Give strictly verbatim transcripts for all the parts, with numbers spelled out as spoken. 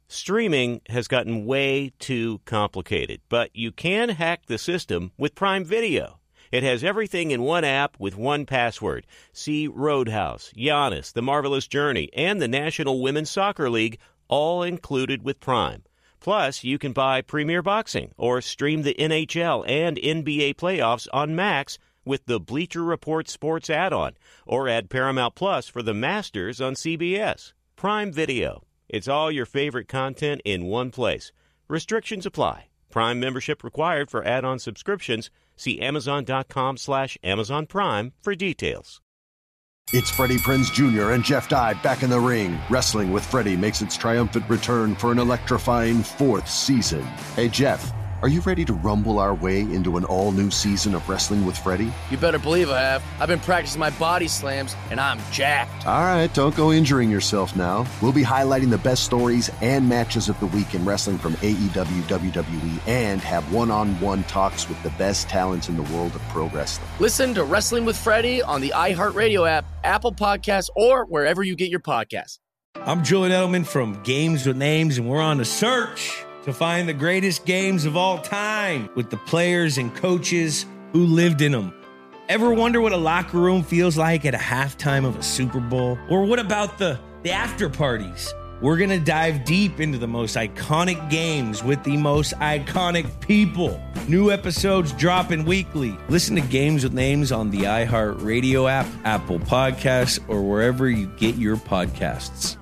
Streaming has gotten way too complicated, but you can hack the system with Prime Video. It has everything in one app with one password. See Roadhouse, Giannis, The Marvelous Journey, and the National Women's Soccer League, all included with Prime. Plus, you can buy Premier Boxing or stream the N H L and N B A playoffs on Max with the Bleacher Report Sports add-on, or add Paramount Plus for the Masters on C B S. Prime Video. It's all your favorite content in one place. Restrictions apply. Prime membership required for add-on subscriptions. See Amazon.com slash Amazon Prime for details. It's Freddie Prinze Junior and Jeff Dye back in the ring. Wrestling with Freddie makes its triumphant return for an electrifying fourth season. Hey, Jeff, are you ready to rumble our way into an all-new season of Wrestling with Freddie? You better believe I have. I've been practicing my body slams, and I'm jacked. All right, don't go injuring yourself now. We'll be highlighting the best stories and matches of the week in wrestling from A E W, W W E, and have one-on-one talks with the best talents in the world of pro wrestling. Listen to Wrestling with Freddie on the iHeartRadio app, Apple Podcasts, or wherever you get your podcasts. I'm Julian Edelman from Games with Names, and we're on the search to find the greatest games of all time with the players and coaches who lived in them. Ever wonder what a locker room feels like at a halftime of a Super Bowl? Or what about the, the after parties? We're going to dive deep into the most iconic games with the most iconic people. New episodes dropping weekly. Listen to Games with Names on the iHeartRadio app, Apple Podcasts, or wherever you get your podcasts.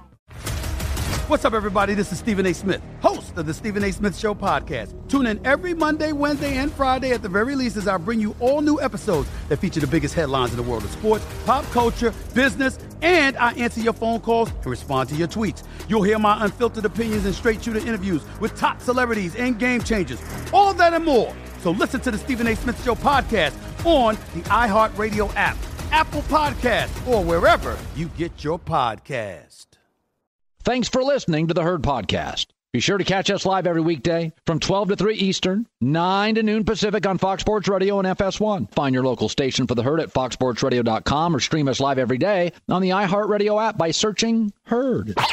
What's up, everybody? This is Stephen A. Smith, host of the Stephen A. Smith Show podcast. Tune in every Monday, Wednesday, and Friday at the very least as I bring you all new episodes that feature the biggest headlines in the world of sports, pop culture, business, and I answer your phone calls and respond to your tweets. You'll hear my unfiltered opinions and straight-shooter interviews with top celebrities and game changers. All that and more. So listen to the Stephen A. Smith Show podcast on the iHeartRadio app, Apple Podcasts, or wherever you get your podcast. Thanks for listening to the Herd Podcast. Be sure to catch us live every weekday from twelve to three Eastern, nine to noon Pacific on Fox Sports Radio and F S one. Find your local station for the Herd at fox sports radio dot com or stream us live every day on the iHeartRadio app by searching Herd. Now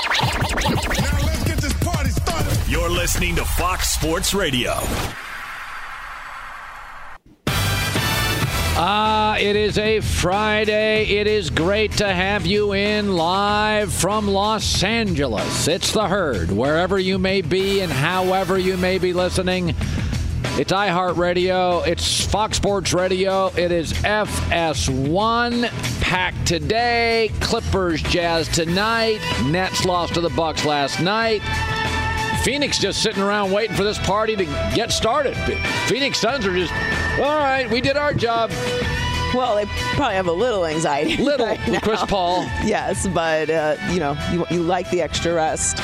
let's get this party started. You're listening to Fox Sports Radio. Ah, uh, it is a Friday. It is great to have you in live from Los Angeles. It's the Herd, wherever you may be and however you may be listening. It's iHeartRadio. It's Fox Sports Radio. It is F S one. Packed today. Clippers Jazz tonight. Nets lost to the Bucks last night. Phoenix just sitting around waiting for this party to get started. Phoenix Suns are just, all right, we did our job. Well, they probably have a little anxiety. Little, right with Chris Paul. Yes, but, uh, you know, you, you like the extra rest.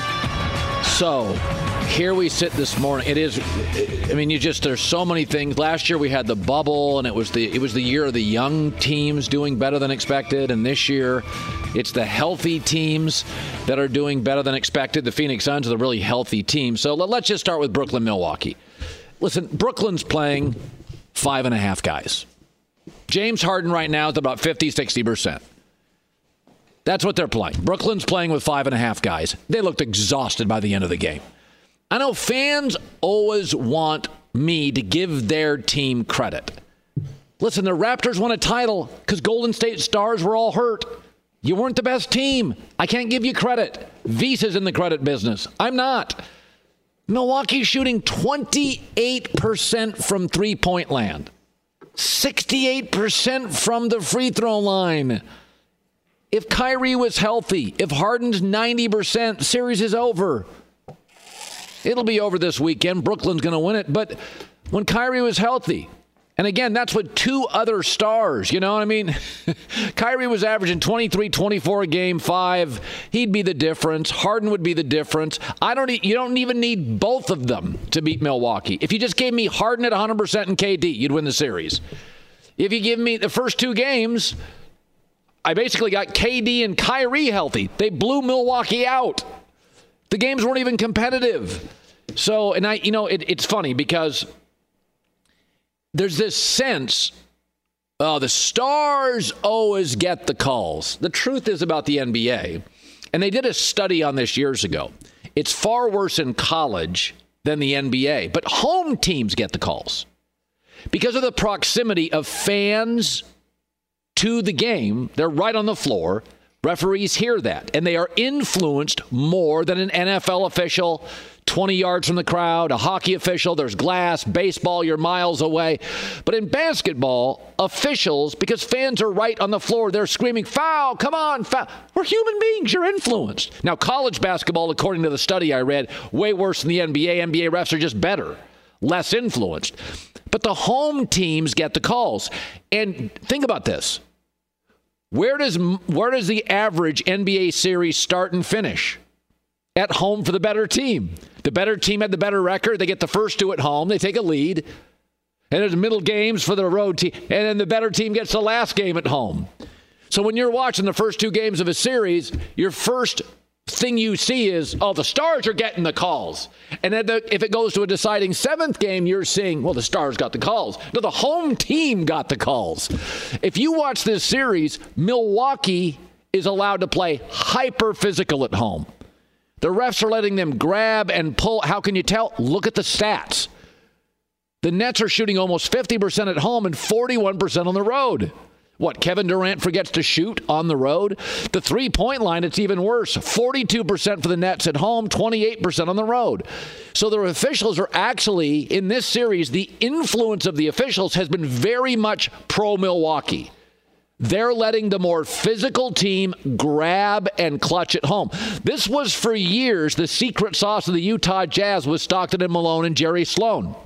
So, here we sit this morning. It is, I mean, you just, there's so many things. Last year we had the bubble, and it was the it was the year of the young teams doing better than expected. And this year, it's the healthy teams that are doing better than expected. The Phoenix Suns are the really healthy team. So let's just start with Brooklyn, Milwaukee. Listen, Brooklyn's playing five and a half guys. James Harden right now is about fifty, sixty percent. That's what they're playing. Brooklyn's playing with five and a half guys. They looked exhausted by the end of the game. I know fans always want me to give their team credit. Listen, the Raptors won a title because Golden State stars were all hurt. You weren't the best team. I can't give you credit. Visa's in the credit business. I'm not. Milwaukee's shooting twenty-eight percent from three-point land. sixty-eight percent from the free throw line. If Kyrie was healthy, if Harden's ninety percent, series is over. It'll be over this weekend. Brooklyn's going to win it. But when Kyrie was healthy, and again, that's with two other stars, you know what I mean? Kyrie was averaging twenty-three, twenty-four a game, five. He'd be the difference. Harden would be the difference. I don't. You don't even need both of them to beat Milwaukee. If you just gave me Harden at one hundred percent and K D, you'd win the series. If you give me the first two games, I basically got K D and Kyrie healthy. They blew Milwaukee out. The games weren't even competitive. So, and I, you know, it, it's funny because there's this sense, oh, the stars always get the calls. The truth is about the N B A, and they did a study on this years ago. It's far worse in college than the N B A. But home teams get the calls. Because of the proximity of fans to the game, they're right on the floor. Referees hear that, and they are influenced more than an N F L official twenty yards from the crowd, a hockey official, there's glass, baseball, you're miles away. But in basketball, officials, because fans are right on the floor, they're screaming, foul, come on, foul. We're human beings, you're influenced. Now, college basketball, according to the study I read, way worse than the N B A. N B A refs are just better, less influenced. But the home teams get the calls. And think about this. Where does where does the average N B A series start and finish? At home for the better team. The better team had the better record. They get the first two at home. They take a lead. And there's middle games for the road team. And then the better team gets the last game at home. So when you're watching the first two games of a series, your first thing you see is, oh, the Stars are getting the calls. And then the, if it goes to a deciding seventh game, you're seeing, well, the Stars got the calls. No, the home team got the calls. If you watch this series, Milwaukee is allowed to play hyper physical at home. The refs are letting them grab and pull. How can you tell? Look at the stats. The Nets are shooting almost fifty percent at home and forty-one percent on the road. What, Kevin Durant forgets to shoot on the road? The three-point line, it's even worse. forty-two percent for the Nets at home, twenty-eight percent on the road. So the officials are actually, in this series, the influence of the officials has been very much pro-Milwaukee. They're letting the more physical team grab and clutch at home. This was for years the secret sauce of the Utah Jazz with Stockton and Malone and Jerry Sloan.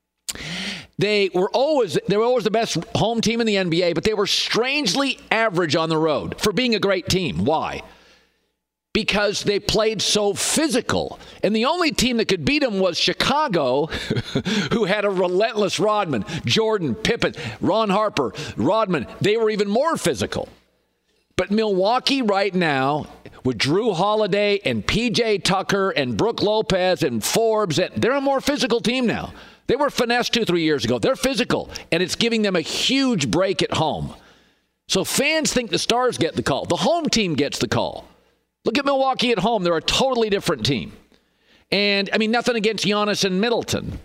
They were always they were always the best home team in the N B A, but they were strangely average on the road for being a great team. Why? Because they played so physical. And the only team that could beat them was Chicago, who had a relentless Rodman, Jordan, Pippen, Ron Harper, Rodman. They were even more physical. But Milwaukee right now, with Drew Holiday and P J Tucker and Brook Lopez and Forbes, they're a more physical team now. They were finessed two, three years ago. They're physical, and it's giving them a huge break at home. So fans think the Stars get the call. The home team gets the call. Look at Milwaukee at home. They're a totally different team. And, I mean, nothing against Giannis and Middleton.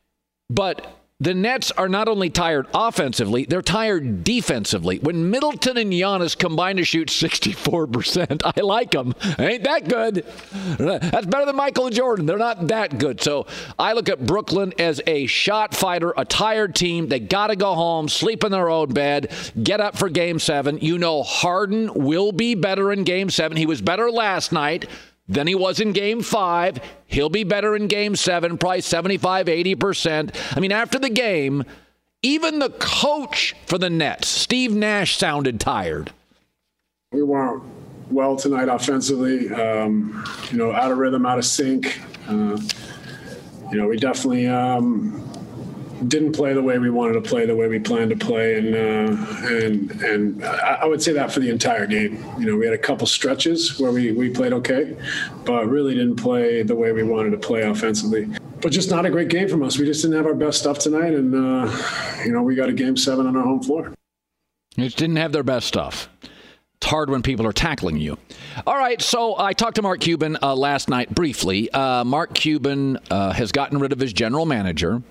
But the Nets are not only tired offensively, they're tired defensively. When Middleton and Giannis combine to shoot sixty-four percent, I like them. Ain't that good. That's better than Michael Jordan. They're not that good. So I look at Brooklyn as a shot fighter, a tired team. They got to go home, sleep in their own bed, get up for game seven. You know Harden will be better in game seven. He was better last night than he was in game five. He'll be better in game seven, probably seventy-five, eighty percent. I mean, after the game, even the coach for the Nets, Steve Nash, sounded tired. We weren't well tonight offensively, um, you know, out of rhythm, out of sync. Uh, you know, we definitely um, didn't play the way we wanted to play, the way we planned to play. And uh, and and I, I would say that for the entire game. You know, we had a couple stretches where we, we played okay, but really didn't play the way we wanted to play offensively. But just not a great game from us. We just didn't have our best stuff tonight. And, uh, you know, we got a game seven on our home floor. You just didn't have their best stuff. It's hard when people are tackling you. All right, so I talked to Mark Cuban uh, last night briefly. Uh, Mark Cuban uh, has gotten rid of his general manager.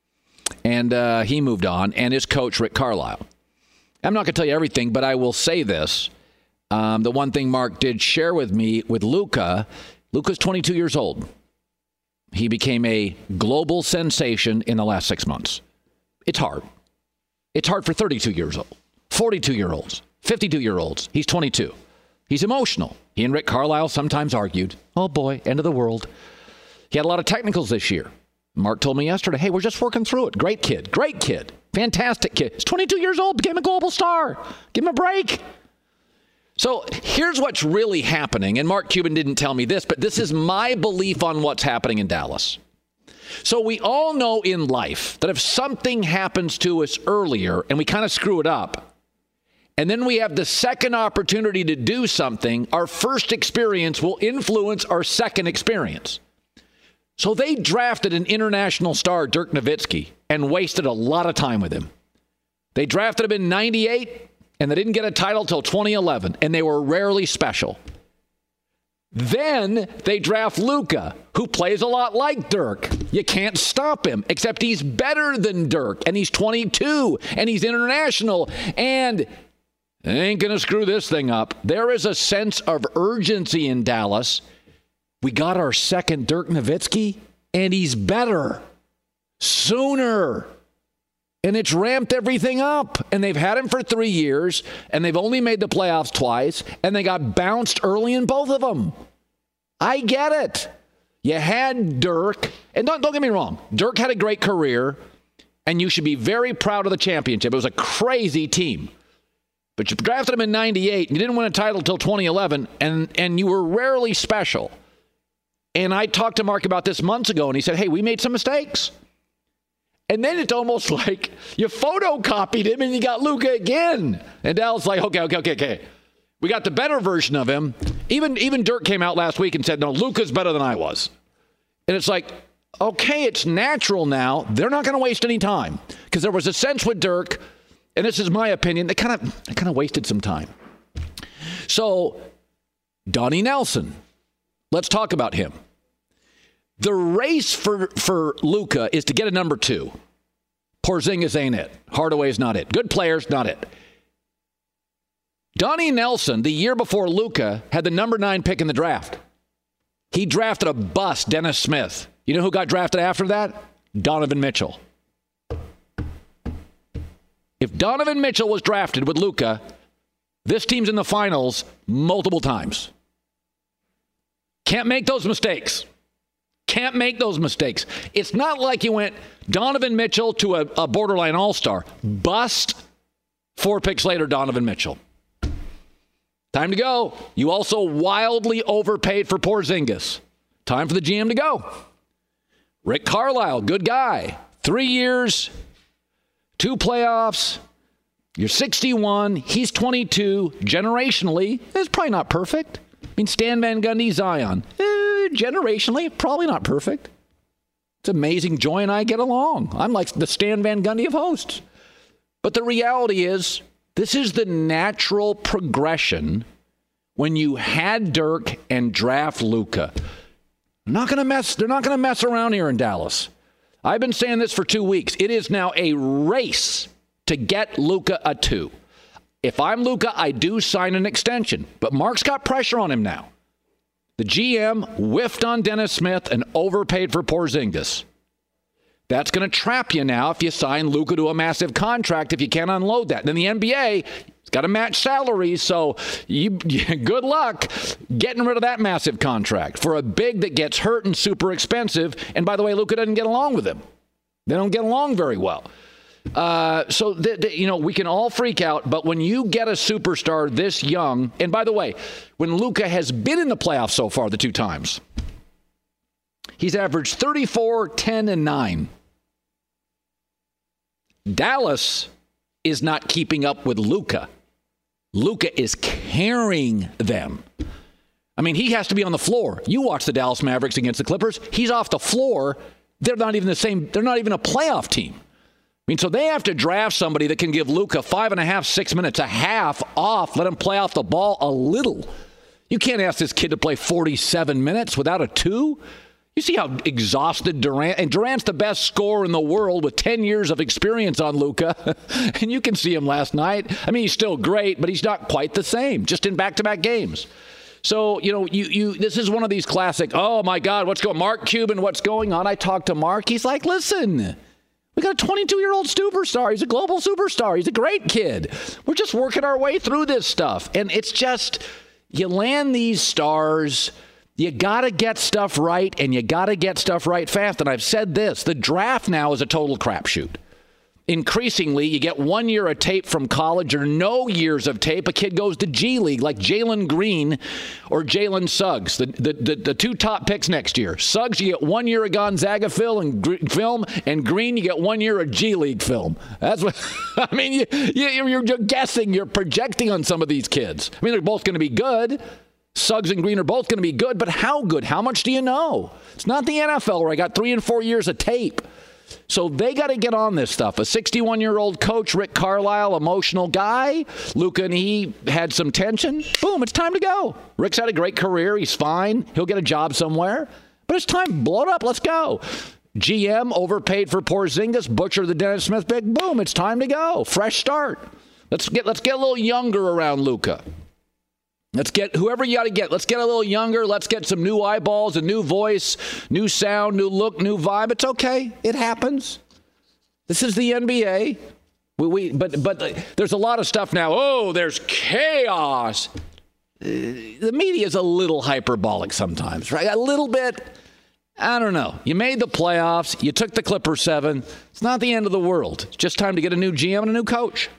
And uh, he moved on, and his coach, Rick Carlisle. I'm not going to tell you everything, but I will say this. Um, the one thing Mark did share with me with Luka, Luka's twenty-two years old. He became a global sensation in the last six months. It's hard. It's hard for thirty-two years old, forty-two-year-olds, fifty-two-year-olds. He's twenty-two. He's emotional. He and Rick Carlisle sometimes argued. Oh, boy, end of the world. He had a lot of technicals this year. Mark told me yesterday, hey, we're just working through it. Great kid. Great kid. Fantastic kid. He's twenty-two years old, became a global star. Give him a break. So here's what's really happening. And Mark Cuban didn't tell me this, but this is my belief on what's happening in Dallas. So we all know in life that if something happens to us earlier and we kind of screw it up, and then we have the second opportunity to do something, our first experience will influence our second experience. So they drafted an international star, Dirk Nowitzki, and wasted a lot of time with him. They drafted him in ninety-eight, and they didn't get a title till twenty eleven, and they were rarely special. Then they draft Luka, who plays a lot like Dirk. You can't stop him, except he's better than Dirk, and he's twenty-two, and he's international, and they ain't going to screw this thing up. There is a sense of urgency in Dallas. We got our second Dirk Nowitzki, and he's better sooner. And it's ramped everything up. And they've had him for three years, and they've only made the playoffs twice, and they got bounced early in both of them. I get it. You had Dirk, and don't, don't get me wrong, Dirk had a great career, and you should be very proud of the championship. It was a crazy team. But you drafted him in ninety-eight, and you didn't win a title until twenty eleven, and, and you were rarely special. And I talked to Mark about this months ago, and he said, hey, we made some mistakes. And then it's almost like you photocopied him and you got Luka again. And Dallas like, okay, okay, okay, okay. We got the better version of him. Even even Dirk came out last week and said, no, Luka's better than I was. And it's like, okay, it's natural now. They're not going to waste any time. Because there was a sense with Dirk, and this is my opinion, they kind of they kind of wasted some time. So, Donnie Nelson, let's talk about him. The race for, for Luka is to get a number two. Porzingis ain't it. Hardaway's not it. Good players, not it. Donnie Nelson, the year before Luka, had the number nine pick in the draft. He drafted a bust, Dennis Smith. You know who got drafted after that? Donovan Mitchell. If Donovan Mitchell was drafted with Luka, this team's in the finals multiple times. Can't make those mistakes. Can't make those mistakes. It's not like you went Donovan Mitchell to a, a borderline all-star. Bust. Four picks later, Donovan Mitchell. Time to go. You also wildly overpaid for Porzingis. Time for the G M to go. Rick Carlisle, good guy. Three years, two playoffs. You're sixty-one. He's twenty-two. Generationally, it's probably not perfect. I mean, Stan Van Gundy, Zion. Eh, generationally, probably not perfect. It's amazing Joy and I get along. I'm like the Stan Van Gundy of hosts. But the reality is, this is the natural progression when you had Dirk and draft Luka. They're not going to mess. They're not going to mess around here in Dallas. I've been saying this for two weeks. It is now a race to get Luka a two. If I'm Luka, I do sign an extension. But Mark's got pressure on him now. The G M whiffed on Dennis Smith and overpaid for Porzingis. That's going to trap you now if you sign Luka to a massive contract if you can't unload that. And then the N B A, it's got to match salaries, so you, good luck getting rid of that massive contract for a big that gets hurt and super expensive. And by the way, Luka doesn't get along with him. They don't get along very well. Uh, so, th- th- you know, we can all freak out, but when you get a superstar this young, and by the way, when Luka has been in the playoffs so far the two times, he's averaged thirty-four, ten, and nine. Dallas is not keeping up with Luka. Luka is carrying them. I mean, he has to be on the floor. You watch the Dallas Mavericks against the Clippers. He's off the floor. They're not even the same. They're not even a playoff team. I mean, so they have to draft somebody that can give Luka five and a half, six minutes, a half off, let him play off the ball a little. You can't ask this kid to play forty-seven minutes without a two. You see how exhausted Durant, and Durant's the best scorer in the world with ten years of experience on Luka. And you can see him last night. I mean, he's still great, but he's not quite the same, just in back-to-back games. So, you know, you you this is one of these classic, oh, my God, what's going on? Mark Cuban, what's going on? I talked to Mark. He's like, listen, we got a twenty-two-year-old superstar. He's a global superstar. He's a great kid. We're just working our way through this stuff. And it's just, you land these stars, you got to get stuff right, and you got to get stuff right fast. And I've said this, the draft now is a total crapshoot. Increasingly, you get one year of tape from college or no years of tape. A kid goes to G League like Jalen Green or Jalen Suggs, the, the, the, the two top picks next year. Suggs, you get one year of Gonzaga film, and, film, and Green, you get one year of G League film. That's what, I mean, you, you, you're, you're guessing, you're projecting on some of these kids. I mean, they're both going to be good. Suggs and Green are both going to be good, but how good? How much do you know? It's not the N F L where I got three and four years of tape. So they got to get on this stuff. A sixty-one-year-old coach, Rick Carlisle, emotional guy. Luka and he had some tension. Boom, it's time to go. Rick's had a great career. He's fine. He'll get a job somewhere. But it's time. Blow it up. Let's go. G M overpaid for Porzingis. Butcher the Dennis Smith pick. Boom, it's time to go. Fresh start. Let's get let's get a little younger around Luka. Let's get whoever you got to get. Let's get a little younger. Let's get some new eyeballs, a new voice, new sound, new look, new vibe. It's okay. It happens. This is the N B A. We, we but but there's a lot of stuff now. Oh, there's chaos. Uh, the media is a little hyperbolic sometimes, right? A little bit. I don't know. You made the playoffs. You took the Clippers seven. It's not the end of the world. It's just time to get a new G M and a new coach.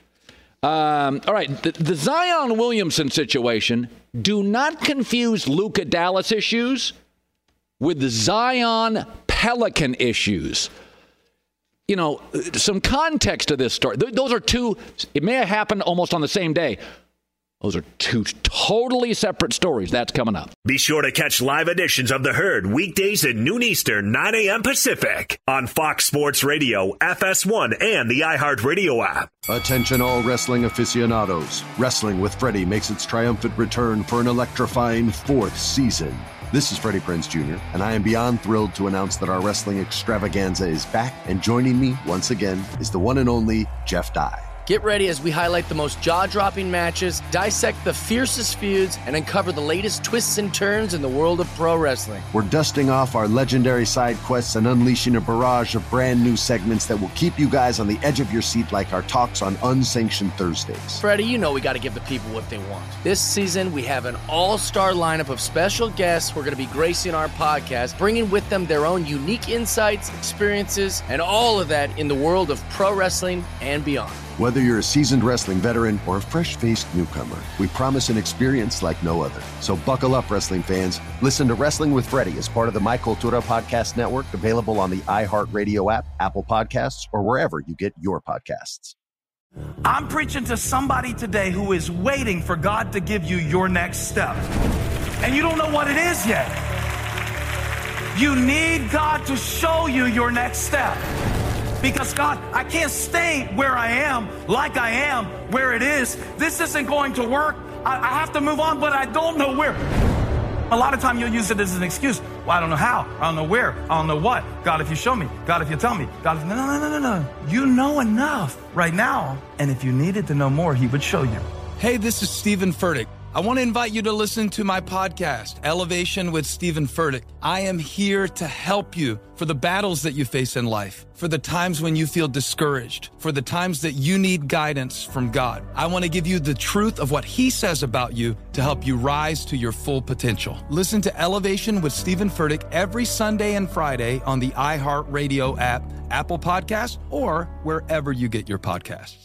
Um, all right, the, the Zion Williamson situation, do not confuse Luka Dallas issues with the Zion Pelican issues. You know, some context to this story. Th- those are two, it may have happened almost on the same day. Those are two totally separate stories. That's coming up. Be sure to catch live editions of The Herd weekdays at noon Eastern, nine a.m. Pacific on Fox Sports Radio, F S one, and the iHeartRadio app. Attention all wrestling aficionados. Wrestling with Freddie makes its triumphant return for an electrifying fourth season. This is Freddie Prinze Junior, and I am beyond thrilled to announce that our wrestling extravaganza is back, and joining me once again is the one and only Jeff Dye. Get ready as we highlight the most jaw-dropping matches, dissect the fiercest feuds, and uncover the latest twists and turns in the world of pro wrestling. We're dusting off our legendary side quests and unleashing a barrage of brand new segments that will keep you guys on the edge of your seat like our talks on Unsanctioned Thursdays. Freddie, you know we got to give the people what they want. This season, we have an all-star lineup of special guests who are going to be gracing our podcast, bringing with them their own unique insights, experiences, and all of that in the world of pro wrestling and beyond. Whether you're a seasoned wrestling veteran or a fresh-faced newcomer, we promise an experience like no other. So buckle up, wrestling fans. Listen to Wrestling with Freddie as part of the My Cultura Podcast Network, available on the iHeartRadio app, Apple Podcasts, or wherever you get your podcasts. I'm preaching to somebody today who is waiting for God to give you your next step. And you don't know what it is yet. You need God to show you your next step. Because, God, I can't stay where I am, like I am, where it is. This isn't going to work. I, I have to move on, but I don't know where. A lot of time you'll use it as an excuse. Well, I don't know how. I don't know where. I don't know what. God, if you show me. God, if you tell me. God, if... No, no, no, no, no. You know enough right now. And if you needed to know more, he would show you. Hey, this is Stephen Furtick. I want to invite you to listen to my podcast, Elevation with Stephen Furtick. I am here to help you for the battles that you face in life, for the times when you feel discouraged, for the times that you need guidance from God. I want to give you the truth of what he says about you to help you rise to your full potential. Listen to Elevation with Stephen Furtick every Sunday and Friday on the iHeartRadio app, Apple Podcasts, or wherever you get your podcasts.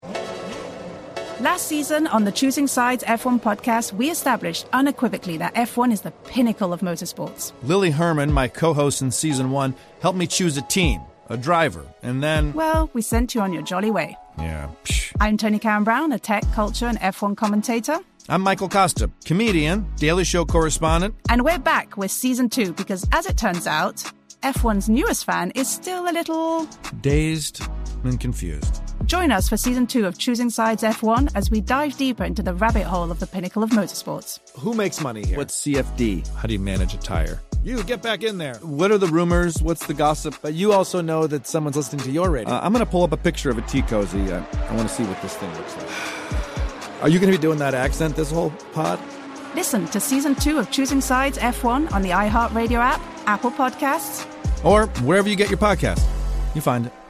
Last season on the Choosing Sides F one podcast, we established unequivocally that F one is the pinnacle of motorsports. Lily Herman, my co-host in season one, helped me choose a team, a driver, and then... Well, we sent you on your jolly way. Yeah, psh. I'm Tony Karen Brown, a tech, culture, and F one commentator. I'm Michael Costa, comedian, Daily Show correspondent. And we're back with season two because, as it turns out, F one's newest fan is still a little... dazed and confused. Join us for season two of Choosing Sides F one as we dive deeper into the rabbit hole of the pinnacle of motorsports. Who makes money here? What's C F D? How do you manage a tire? You, get back in there. What are the rumors? What's the gossip? But you also know that someone's listening to your radio. Uh, I'm going to pull up a picture of a tea cozy. Uh, I want to see what this thing looks like. Are you going to be doing that accent this whole pod? Listen to season two of Choosing Sides F one on the iHeartRadio app, Apple Podcasts, or wherever you get your podcast. You find it.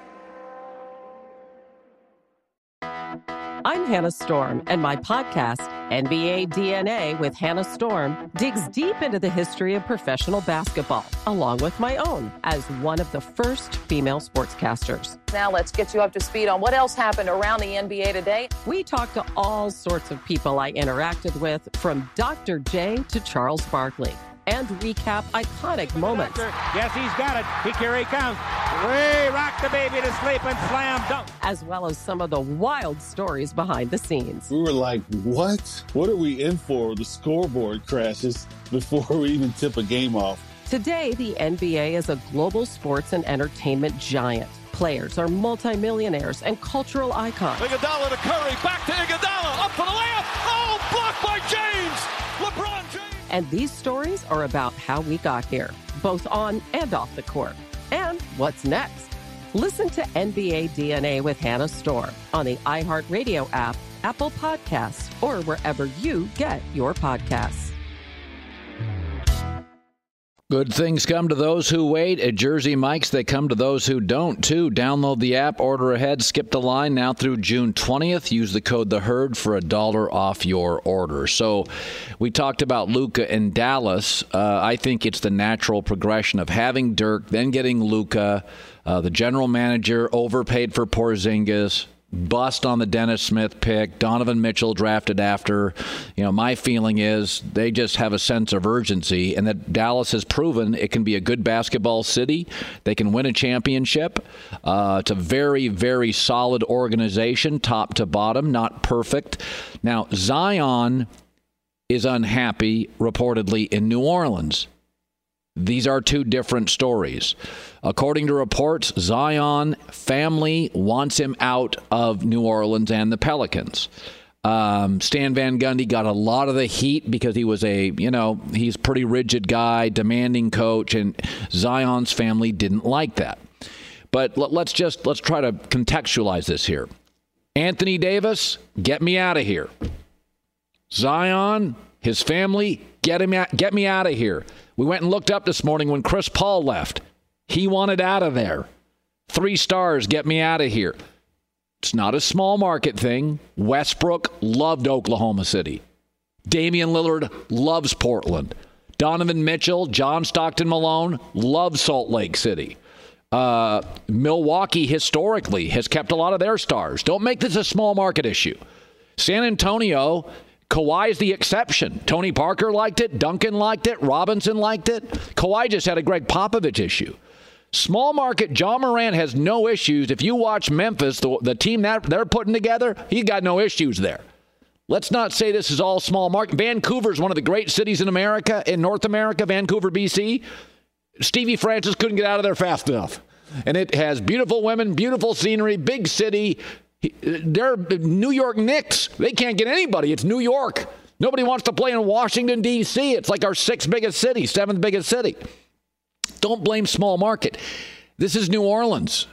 I'm Hannah Storm, and my podcast, N B A D N A with Hannah Storm, digs deep into the history of professional basketball, along with my own, as one of the first female sportscasters. Now let's get you up to speed on what else happened around the N B A today. We talked to all sorts of people I interacted with, from Doctor J to Charles Barkley, and recap iconic moments. Yes, he's got it. He, here he comes. Way rock the baby to sleep and slam dunk. As well as some of the wild stories behind the scenes. We were like, what? What are we in for? The scoreboard crashes before we even tip a game off. Today, the N B A is a global sports and entertainment giant. Players are multimillionaires and cultural icons. Iguodala to Curry, back to Iguodala, up for the layup. Oh, blocked by James! LeBron James! And these stories are about how we got here, both on and off the court. And what's next? Listen to N B A D N A with Hannah Storm on the iHeartRadio app, Apple Podcasts, or wherever you get your podcasts. Good things come to those who wait. At Jersey Mike's, they come to those who don't, too. Download the app, order ahead, skip the line now through June twentieth. Use the code The Herd for a dollar off your order. So we talked about Luka and Dallas. Uh, I think it's the natural progression of having Dirk, then getting Luka. Uh, the general manager overpaid for Porzingis. Bust on the Dennis Smith pick. Donovan Mitchell drafted after. You know, my feeling is they just have a sense of urgency, and that Dallas has proven it can be a good basketball city. They can win a championship. Uh, it's a very, very solid organization, top to bottom, not perfect. Now, Zion is unhappy, reportedly, in New Orleans. These are two different stories. According to reports, Zion family wants him out of New Orleans and the Pelicans. Um, Stan Van Gundy got a lot of the heat because he was a, you know, he's a pretty rigid guy, demanding coach, and Zion's family didn't like that. But let's just, let's try to contextualize this here. Anthony Davis, get me out of here. Zion, his family, get him out, get me out of here. We went and looked up this morning when Chris Paul left. He wanted out of there. Three stars, get me out of here. It's not a small market thing. Westbrook loved Oklahoma City. Damian Lillard loves Portland. Donovan Mitchell, John Stockton Malone loves Salt Lake City. Uh, Milwaukee historically has kept a lot of their stars. Don't make this a small market issue. San Antonio, Kawhi's the exception. Tony Parker liked it. Duncan liked it. Robinson liked it. Kawhi just had a Greg Popovich issue. Small market, John Morant has no issues. If you watch Memphis, the, the team that they're putting together, he's got no issues there. Let's not say this is all small market. Vancouver is one of the great cities in America, in North America, Vancouver, B C. Stevie Francis couldn't get out of there fast enough. And it has beautiful women, beautiful scenery, big city. They're New York Knicks. They can't get anybody. It's New York. Nobody wants to play in Washington, D C. It's like our sixth biggest city, seventh biggest city. Don't blame small market. This is New Orleans.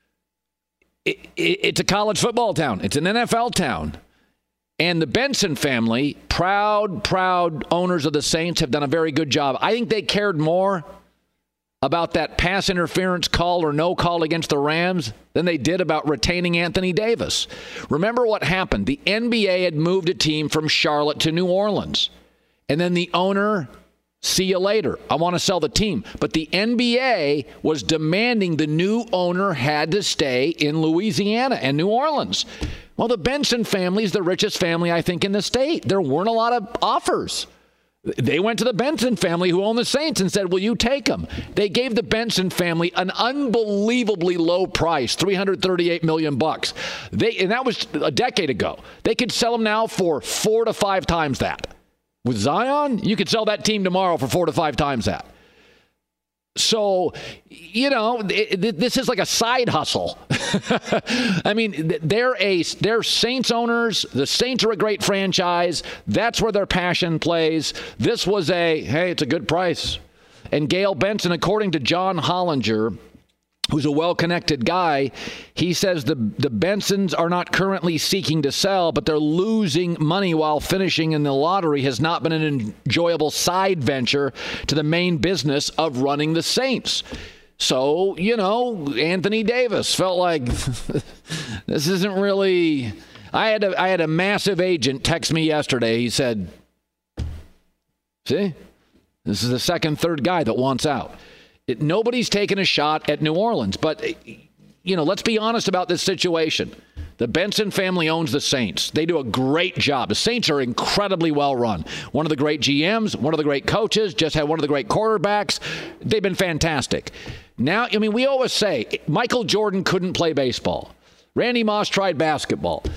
It, it, it's a college football town. It's an N F L town. And the Benson family, proud, proud owners of the Saints, have done a very good job. I think they cared more about that pass interference call or no call against the Rams than they did about retaining Anthony Davis. Remember what happened. The N B A had moved a team from Charlotte to New Orleans. And then the owner, see you later. I want to sell the team. But the N B A was demanding the new owner had to stay in Louisiana and New Orleans. Well, the Benson family is the richest family, I think, in the state. There weren't a lot of offers. They went to the Benson family who own the Saints and said, will you take them? They gave the Benson family an unbelievably low price, three hundred thirty-eight million bucks. They, and that was a decade ago. They could sell them now for four to five times that. With Zion, you could sell that team tomorrow for four to five times that. So, you know, it, it, this is like a side hustle. I mean, they're a they're Saints owners. The Saints are a great franchise. That's where their passion plays. This was a, hey, it's a good price. And Gail Benson, according to John Hollinger, who's a well-connected guy, he says the, the Bensons are not currently seeking to sell, but they're losing money while finishing in the lottery has not been an enjoyable side venture to the main business of running the Saints. So, you know, Anthony Davis felt like this isn't really... I had a, I had a massive agent text me yesterday. He said, see, this is the second, third guy that wants out. It, nobody's taken a shot at New Orleans. But, you know, let's be honest about this situation. The Benson family owns the Saints. They do a great job. The Saints are incredibly well run. One of the great G Ms, one of the great coaches, just had one of the great quarterbacks. They've been fantastic. Now, I mean, we always say Michael Jordan couldn't play baseball. Randy Moss tried basketball.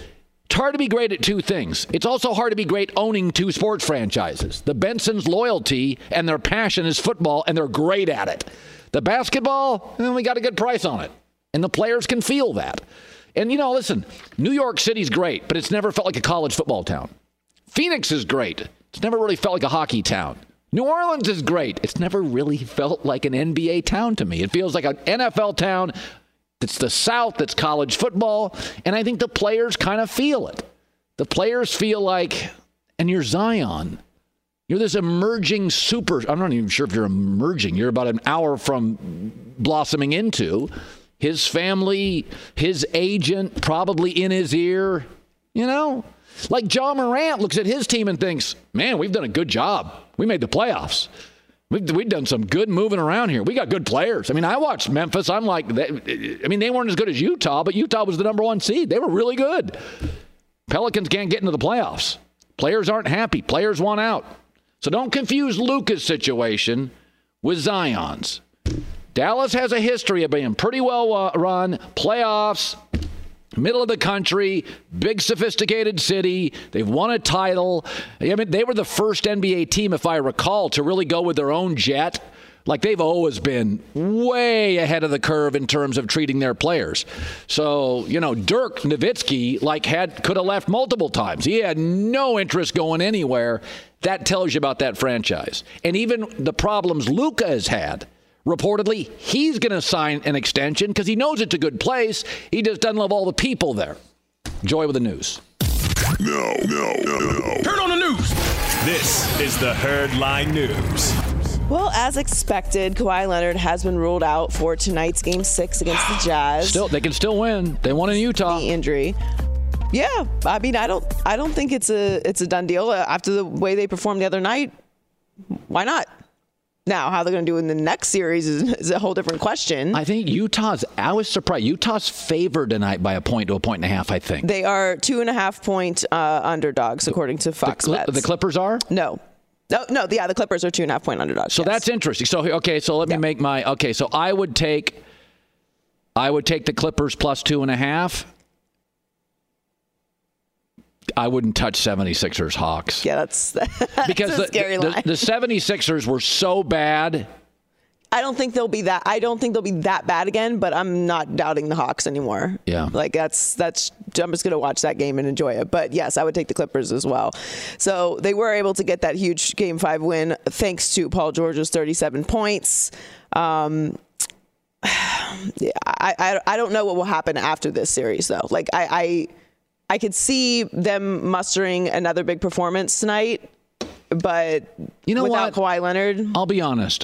It's hard to be great at two things. It's also hard to be great owning two sports franchises. The Bensons' loyalty and their passion is football, and they're great at it. The basketball, well, we got a good price on it, and the players can feel that. And, you know, listen, New York City's great, but it's never felt like a college football town. Phoenix is great. It's never really felt like a hockey town. New Orleans is great. It's never really felt like an N B A town to me. It feels like an N F L town. It's the South, that's college football, and I think the players kind of feel it. The players feel like, and you're Zion. You're this emerging super, I'm not even sure if you're emerging. You're about an hour from blossoming into. His family, his agent, probably in his ear, you know? Like John Morant looks at his team and thinks, man, we've done a good job. We made the playoffs. We've, we've done some good moving around here. We got good players. I mean, I watched Memphis. I'm like, they, I mean, they weren't as good as Utah, but Utah was the number one seed. They were really good. Pelicans can't get into the playoffs. Players aren't happy. Players want out. So don't confuse Luka's situation with Zion's. Dallas has a history of being pretty well uh, run, playoffs, middle of the country, big sophisticated city. They've won a title. I mean, they were the first N B A team, if I recall, to really go with their own jet. Like, they've always been way ahead of the curve in terms of treating their players. So, you know, Dirk Nowitzki, like, had could have left multiple times. He had no interest going anywhere. That tells you about that franchise. And even the problems Luka has had. Reportedly, he's going to sign an extension because he knows it's a good place. He just doesn't love all the people there. Joy with the news. No, no, no, no. Turn on the news. This is the Herd Line News. Well, as expected, Kawhi Leonard has been ruled out for tonight's Game Six against the Jazz. Still, they can still win. They won in Utah. The injury. Yeah, I mean, I don't, I don't think it's a, it's a done deal after the way they performed the other night. Why not? Now, how they're going to do in the next series is, is a whole different question. I think Utah's, I was surprised. Utah's favored tonight by a point to a point and a half, I think. They are two and a half point uh, underdogs, according to Fox the, Bets. The Clippers are? No. No, no, yeah, the Clippers are two and a half point underdogs. So yes. that's interesting. So, okay, so let me yeah. make my, okay, so I would take, I would take the Clippers plus two and a half. I wouldn't touch seventy-sixers Hawks. Yeah, that's, that's because a scary the, line. The, the seventy-sixers were so bad. I don't think they'll be that. I don't think they'll be that bad again. But I'm not doubting the Hawks anymore. Yeah, like that's that's. I'm just gonna watch that game and enjoy it. But yes, I would take the Clippers as well. So they were able to get that huge Game Five win thanks to Paul George's thirty-seven points. Um, yeah, I, I I don't know what will happen after this series though. Like I. I I could see them mustering another big performance tonight, but you know without what? Kawhi Leonard, I'll be honest.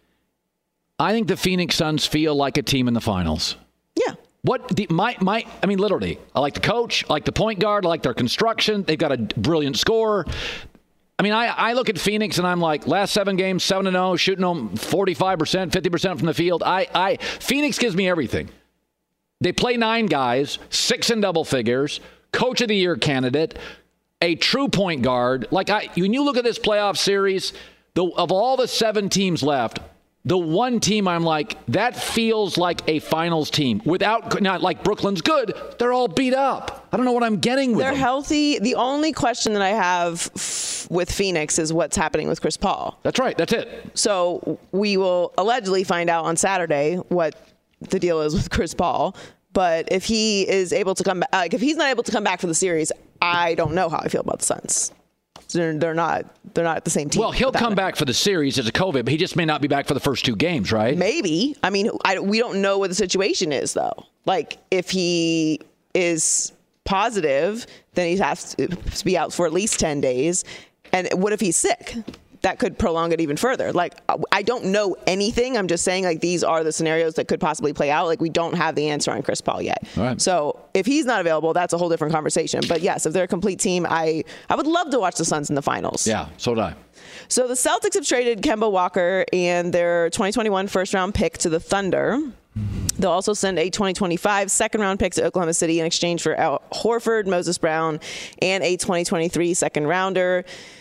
I think the Phoenix Suns feel like a team in the finals. Yeah. What the my my I mean literally, I like the coach, I like the point guard, I like their construction. They've got a brilliant scorer. I mean, I, I look at Phoenix and I'm like, last seven games, seven and zero, shooting them forty-five percent, fifty percent from the field. I I Phoenix gives me everything. They play nine guys, six in double figures. Coach of the Year candidate, a true point guard. Like I, when you look at this playoff series, the, of all the seven teams left, the one team I'm like, that feels like a finals team. Without, not like Brooklyn's good, they're all beat up. I don't know what I'm getting with they're them. healthy. The only question that I have f- with Phoenix is what's happening with Chris Paul. That's right. That's it. So we will allegedly find out on Saturday what the deal is with Chris Paul. But if he is able to come back, like if he's not able to come back for the series, I don't know how I feel about the Suns. They're, they're not they're not the same team. Well, he'll come back for the series as a COVID, but he just may not be back for the first two games, right? Maybe. I mean, I, we don't know what the situation is, though. Like, if he is positive, then he has to be out for at least ten days. And what if he's sick? That could prolong it even further. Like, I don't know anything. I'm just saying, like, these are the scenarios that could possibly play out. Like, we don't have the answer on Chris Paul yet. Right. So if he's not available, that's a whole different conversation. But yes, if they're a complete team, I, I would love to watch the Suns in the finals. Yeah, so would I. So the Celtics have traded Kemba Walker and their twenty twenty-one first round pick to the Thunder. They'll also send a twenty twenty-five second round pick to Oklahoma City in exchange for Al Horford, Moses Brown, and a twenty twenty-three second rounder.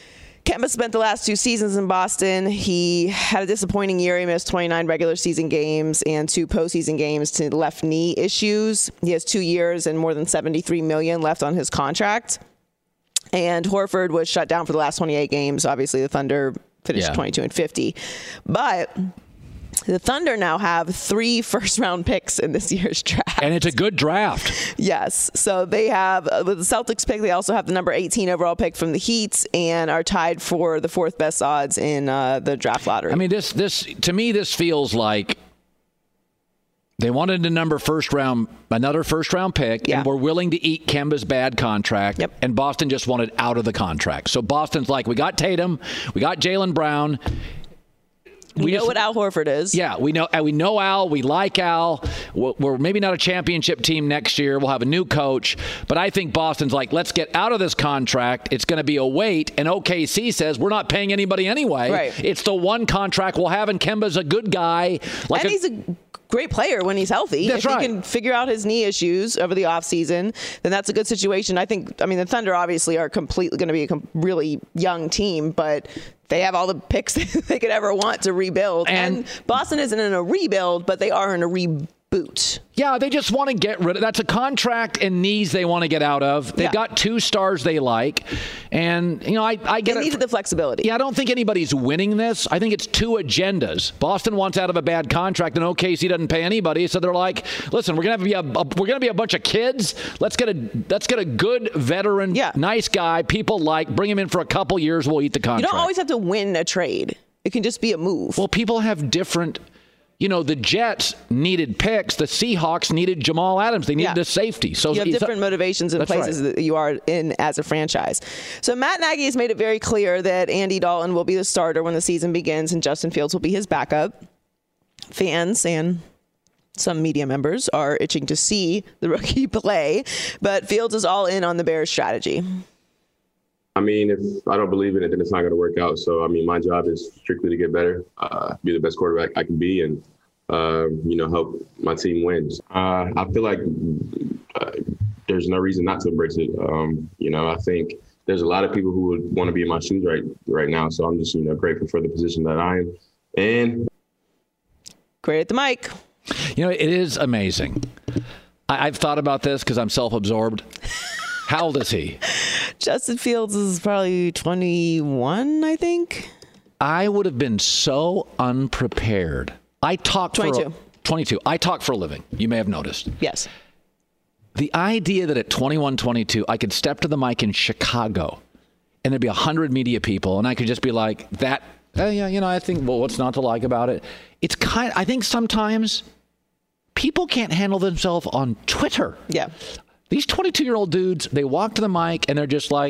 Kemba spent the last two seasons in Boston. He had a disappointing year. He missed twenty-nine regular season games and two postseason games to left knee issues. He has two years and more than seventy-three million dollars left on his contract. And Horford was shut down for the last twenty-eight games. Obviously, the Thunder finished yeah. twenty-two and fifty. But the Thunder now have three first-round picks in this year's draft. And it's a good draft. Yes. So they have, with the Celtics pick, they also have the number eighteen overall pick from the Heat and are tied for the fourth best odds in uh, the draft lottery. I mean, this, this to me, this feels like they wanted a number first round, another first-round pick, yeah. and were willing to eat Kemba's bad contract, yep. and Boston just wanted out of the contract. So Boston's like, we got Tatum, we got Jaylen Brown. We, we know just, what Al Horford is. Yeah, we know we know Al. We like Al. We're maybe not a championship team next year. We'll have a new coach. But I think Boston's like, let's get out of this contract. It's going to be a wait. And O K C says, we're not paying anybody anyway. Right. It's the one contract we'll have, and Kemba's a good guy. Like and a, he's a great player when he's healthy. That's if right. he can figure out his knee issues over the offseason, then that's a good situation. I think, I mean, the Thunder obviously are completely going to be a com- really young team, but they have all the picks they could ever want to rebuild. And, and Boston isn't in a rebuild, but they are in a reboot. Yeah, they just want to get rid of that's a contract and knees they want to get out of. They've yeah. got two stars they like. And, you know, I, I get they it. needed the flexibility. Yeah, I don't think anybody's winning this. I think it's two agendas. Boston wants out of a bad contract, and O K C doesn't pay anybody. So they're like, listen, we're gonna have to be a, a we're gonna be a bunch of kids. Let's get a let's get a good veteran, yeah. nice guy, people like, bring him in for a couple years, we'll eat the contract. You don't always have to win a trade. It can just be a move. Well, people have different. You know, the Jets needed picks. The Seahawks needed Jamal Adams. They needed yeah. a safety. So you have different motivations and places right. that you are in as a franchise. So Matt Nagy has made it very clear that Andy Dalton will be the starter when the season begins and Justin Fields will be his backup. Fans and some media members are itching to see the rookie play, but Fields is all in on the Bears' strategy. I mean, if I don't believe in it, then it's not going to work out. So, I mean, my job is strictly to get better, uh, be the best quarterback I can be, and, uh, you know, help my team win. Uh, I feel like uh, there's no reason not to embrace it. Um, you know, I think there's a lot of people who would want to be in my shoes right right now. So I'm just, you know, grateful for the position that I am in. Great at the mic. You know, it is amazing. I- I've thought about this because I'm self-absorbed. How old is he? Justin Fields is probably twenty-one, I think. I would have been so unprepared. I talk for twenty-two. A, twenty-two. I talk for a living. You may have noticed. Yes. The idea that at twenty-one, twenty-two, I could step to the mic in Chicago and there'd be one hundred media people and I could just be like, that, oh, yeah, you know, I think, well, what's not to like about it? It's kind I think sometimes people can't handle themselves on Twitter. Yeah. These twenty-two-year-old dudes, they walk to the mic, and they're just like,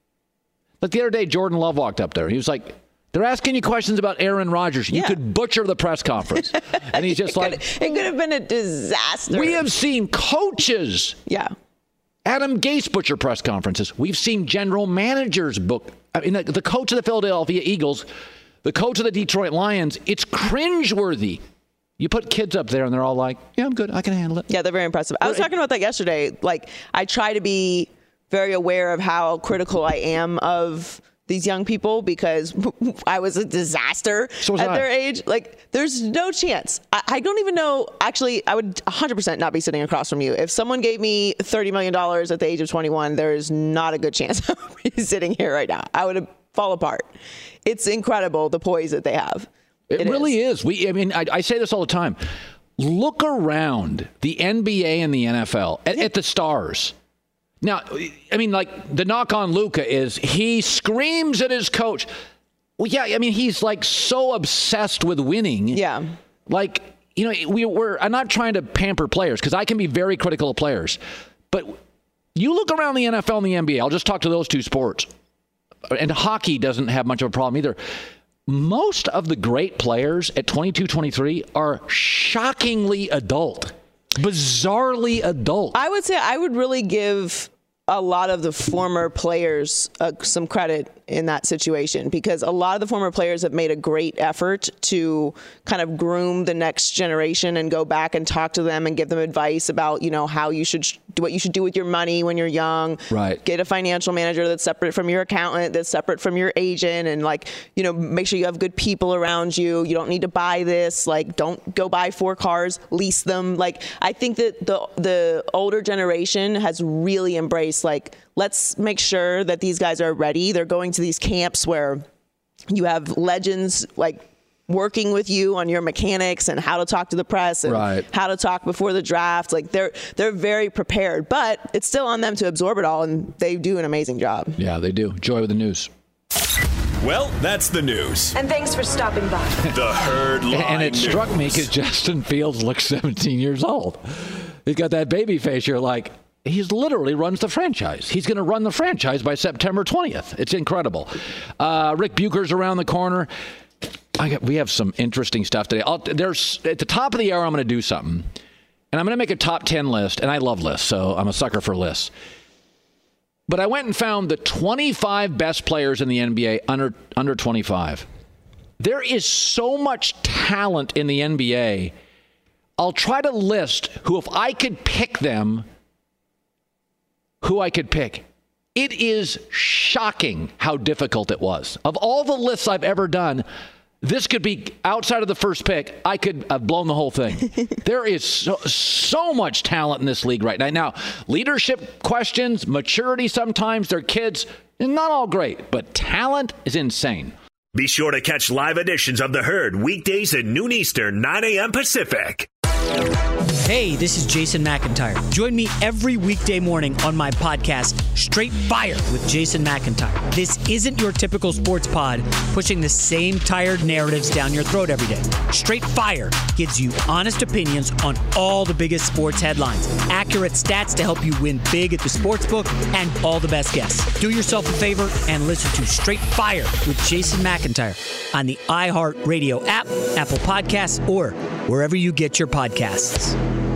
like the other day, Jordan Love walked up there. He was like, they're asking you questions about Aaron Rodgers. You yeah. could butcher the press conference. And he's just it like. Could, it could have been a disaster. We have seen coaches. Yeah. Adam Gase butcher press conferences. We've seen general managers book. I mean, the, the coach of the Philadelphia Eagles, the coach of the Detroit Lions, it's cringeworthy. You put kids up there and they're all like, yeah, I'm good. I can handle it. Yeah, they're very impressive. I was talking about that yesterday. Like, I try to be very aware of how critical I am of these young people because I was a disaster so was at I. their age. Like, there's no chance. I, I don't even know. Actually, I would one hundred percent not be sitting across from you. If someone gave me thirty million dollars at the age of twenty-one, there is not a good chance I would be sitting here right now. I would fall apart. It's incredible, the poise that they have. It, it really is. is. We, I mean, I, I say this all the time. Look around the N B A and the N F L at, at the stars. Now, I mean, like the knock on Luka is he screams at his coach. Well, yeah, I mean, he's like so obsessed with winning. Yeah. Like, you know, we, we're. I'm not trying to pamper players because I can be very critical of players, but you look around the N F L and the N B A. I'll just talk to those two sports, and hockey doesn't have much of a problem either. Most of the great players at twenty-two, twenty-three are shockingly adult, bizarrely adult. I would say I would really give a lot of the former players uh, some credit in that situation, because a lot of the former players have made a great effort to kind of groom the next generation and go back and talk to them and give them advice about, you know, how you should do, what you should do with your money when you're young. Right. Get a financial manager that's separate from your accountant, that's separate from your agent, and like, you know, make sure you have good people around you. You don't need to buy this. Like, don't go buy four cars, lease them. Like, I think that the the older generation has really embraced, like, let's make sure that these guys are ready. They're going to these camps where you have legends like working with you on your mechanics and how to talk to the press and right. how to talk before the draft. Like, they're they're very prepared, but it's still on them to absorb it all, and they do an amazing job. Yeah, they do. Joy with the news. Well, that's the news. And thanks for stopping by. The Herd Line And it News. struck me because Justin Fields looks seventeen years old. He's got that baby face. You're like, he's literally runs the franchise. He's going to run the franchise by September twentieth. It's incredible. Uh, Rick Bucher's around the corner. I got, we have some interesting stuff today. I'll, there's at the top of the hour, I'm going to do something, and I'm going to make a top ten list. And I love lists, so I'm a sucker for lists. But I went and found the twenty-five best players in the N B A under under twenty-five. There is so much talent in the N B A. I'll try to list who, if I could pick them, who I could pick. It is shocking how difficult it was. Of all the lists I've ever done, this could be outside of the first pick. I could have blown the whole thing. There is so, so much talent in this league right now. Now, leadership questions, maturity sometimes, they're kids, not all great, but talent is insane. Be sure to catch live editions of The Herd weekdays at noon Eastern, nine a.m. Pacific. Hey, this is Jason McIntyre. Join me every weekday morning on my podcast, Straight Fire with Jason McIntyre. This isn't your typical sports pod pushing the same tired narratives down your throat every day. Straight Fire gives you honest opinions on all the biggest sports headlines, accurate stats to help you win big at the sportsbook, and all the best guests. Do yourself a favor and listen to Straight Fire with Jason McIntyre on the iHeartRadio app, Apple Podcasts, or wherever you get your podcasts.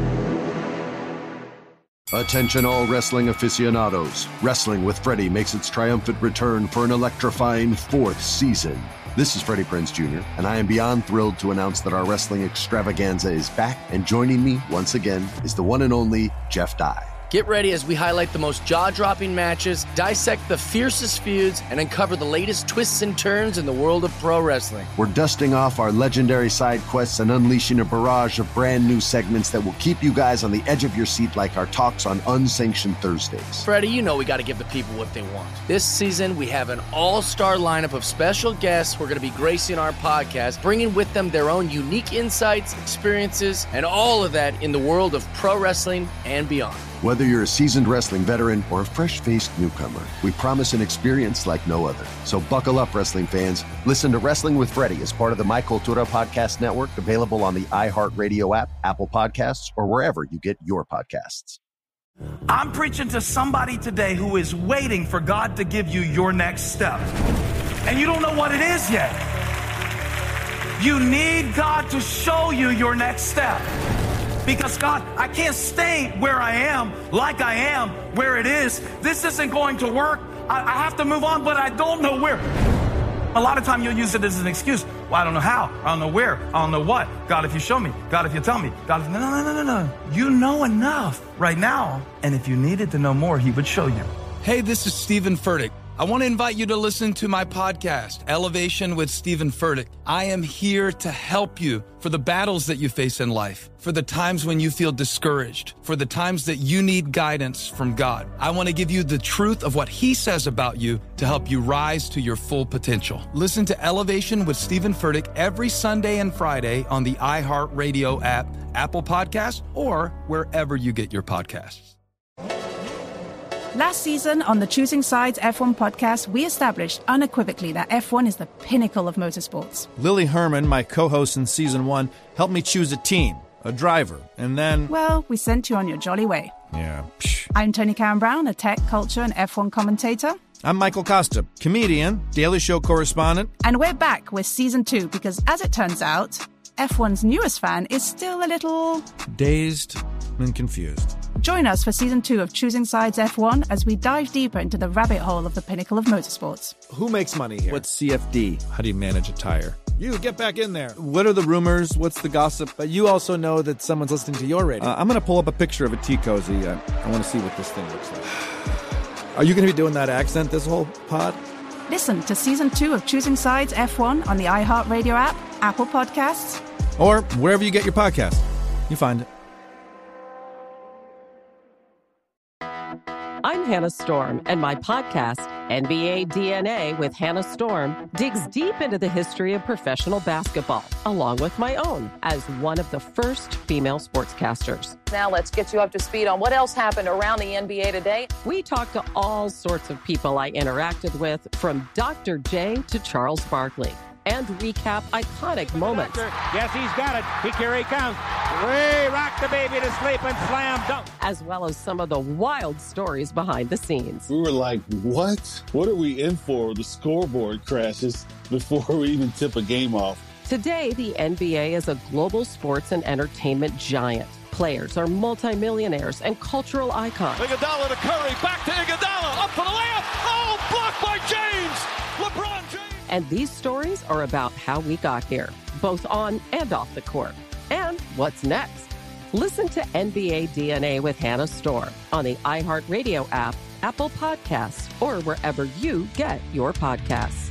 Attention all wrestling aficionados. Wrestling with Freddie makes its triumphant return for an electrifying fourth season. This is Freddie Prinze Junior, and I am beyond thrilled to announce that our wrestling extravaganza is back, and joining me once again is the one and only Jeff Dye. Get ready as we highlight the most jaw-dropping matches, dissect the fiercest feuds, and uncover the latest twists and turns in the world of pro wrestling. We're dusting off our legendary side quests and unleashing a barrage of brand new segments that will keep you guys on the edge of your seat, like our talks on Unsanctioned Thursdays. Freddie, you know we got to give the people what they want. This season, we have an all-star lineup of special guests who are going to be gracing our podcast, bringing with them their own unique insights, experiences, and all of that in the world of pro wrestling and beyond. Whether you're a seasoned wrestling veteran or a fresh-faced newcomer, we promise an experience like no other. So buckle up, wrestling fans. Listen to Wrestling with Freddie as part of the My Cultura Podcast Network, available on the iHeartRadio app, Apple Podcasts, or wherever you get your podcasts. I'm preaching to somebody today who is waiting for God to give you your next step. And you don't know what it is yet. You need God to show you your next step. Because, God, I can't stay where I am, like I am, where it is. This isn't going to work. I, I have to move on, but I don't know where. A lot of time you'll use it as an excuse. Well, I don't know how. I don't know where. I don't know what. God, if you show me. God, if you tell me. God, if... No, no, no, no, no. You know enough right now. And if you needed to know more, he would show you. Hey, this is Stephen Furtick. I want to invite you to listen to my podcast, Elevation with Stephen Furtick. I am here to help you for the battles that you face in life, for the times when you feel discouraged, for the times that you need guidance from God. I want to give you the truth of what he says about you to help you rise to your full potential. Listen to Elevation with Stephen Furtick every Sunday and Friday on the iHeartRadio app, Apple Podcasts, or wherever you get your podcasts. Last season on the Choosing Sides F one podcast, we established unequivocally that F one is the pinnacle of motorsports. Lily Herman, my co-host in season one, helped me choose a team, a driver, and then... Well, we sent you on your jolly way. Yeah, psh. I'm Tony Karen Brown, a tech, culture, and F one commentator. I'm Michael Costa, comedian, Daily Show correspondent. And we're back with season two because, as it turns out, F one's newest fan is still a little... dazed and confused. Join us for season two of Choosing Sides F one as we dive deeper into the rabbit hole of the pinnacle of motorsports. Who makes money here? What's C F D? How do you manage a tire? You get back in there. What are the rumors? What's the gossip? But you also know that someone's listening to your radio. Uh, I'm going to pull up a picture of a tea cozy. I, I want to see what this thing looks like. Are you going to be doing that accent this whole pod? Listen to season two of Choosing Sides F one on the iHeartRadio app, Apple Podcasts, or wherever you get your podcast. You find it. I'm Hannah Storm, and my podcast, N B A D N A with Hannah Storm, digs deep into the history of professional basketball, along with my own, as one of the first female sportscasters. Now let's get you up to speed on what else happened around the N B A today. We talk to all sorts of people I interacted with, from Doctor J to Charles Barkley, and recap iconic moments. Yes, he's got it. He, here he comes. Way rock the baby to sleep and slam dunk. As well as some of the wild stories behind the scenes. We were like, what? What are we in for? The scoreboard crashes before we even tip a game off. Today, the N B A is a global sports and entertainment giant. Players are multimillionaires and cultural icons. Iguodala to Curry, back to Iguodala, up for the layup. Oh, blocked by James. LeBron James. And these stories are about how we got here, both on and off the court. And what's next? Listen to N B A D N A with Hannah Storm on the iHeartRadio app, Apple Podcasts, or wherever you get your podcasts.